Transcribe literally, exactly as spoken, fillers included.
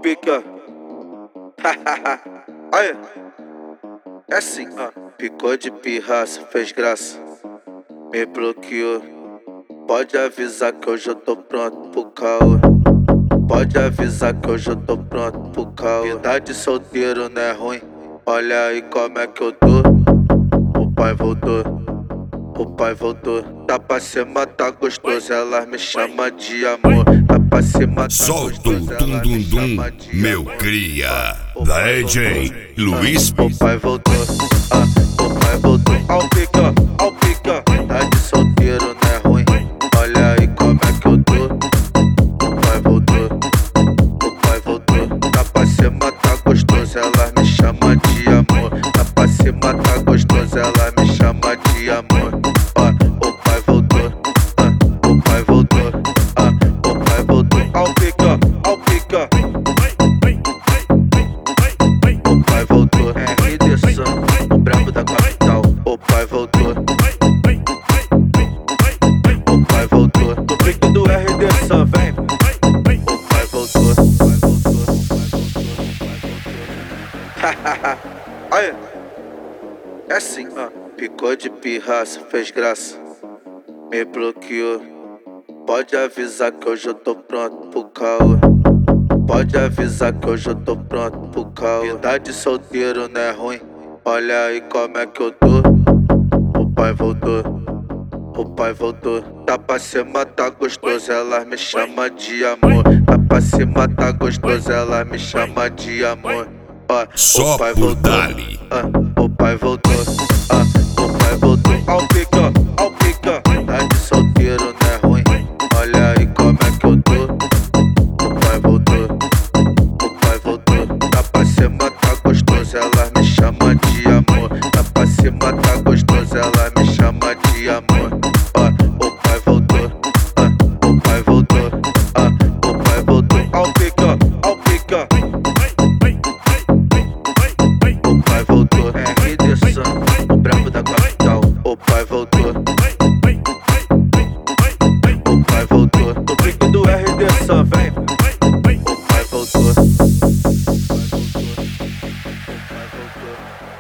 pica. Aí, é assim, ó. Picou de pirraça, fez graça, me bloqueou. Pode avisar que hoje eu tô pronto pro caô. Pode avisar que hoje eu tô pronto pro caô. Vida de solteiro não é ruim, olha aí como é que eu tô. O pai voltou, o pai voltou. Tá pra cima, tá gostoso, ela me chama de amor. Tá pra cima, tá Solta o gostoso, dum ela dum me dum, chama de meu amor. cria. O Da pai D J voltou, Luiz. ah, o pai voltou, ah, o pai voltou. Ao pica, ao pica. Tá de solteiro não é ruim, olha aí como é que eu tô. O pai voltou, o pai voltou. Tá pra cima, tá gostoso, ela me chama de amor. Tá pra cima, tá gostoso, ela me chama de amor. Ó, o pai voltou, ah, o pai voltou, ah, o pai voltou. Ao pica, ao pica. O pai voltou, é Riderson, o brabo da capital. O pai voltou, o pai voltou. Do pique do Riderson, vem. O pai voltou, aí, é assim, ó. Picou de pirraça, fez graça, me bloqueou. Pode avisar que hoje eu tô pronto pro caô. Pode avisar que hoje eu tô pronto pro caô. Vida de solteiro não é ruim, olha aí como é que eu tô. O pai voltou, o pai voltou. Tá pra cima, tá gostoso, ela me chama de amor. Tá pra cima, tá gostoso, ela me chama de amor. Ó, Só o pai por voltou, dali. ah, o pai voltou, ah, o pai voltou. Ao pica, ao pica. Tá de solteiro não é ruim, olha aí como é que eu tô. O pai voltou, o pai voltou. Tá pra cima, tá gostoso, ela me chama de amor. Tá pra cima, tá gostoso, ela me chama de amor. Ó, o pai voltou, ah, o pai voltou, ah, o pai voltou. Ao pica, ao pica. O pai voltou, é Riderson, o brabo da capital. O pai voltou, o pai voltou. Do pique do Riderson, vem. O pai voltou, o pai voltou.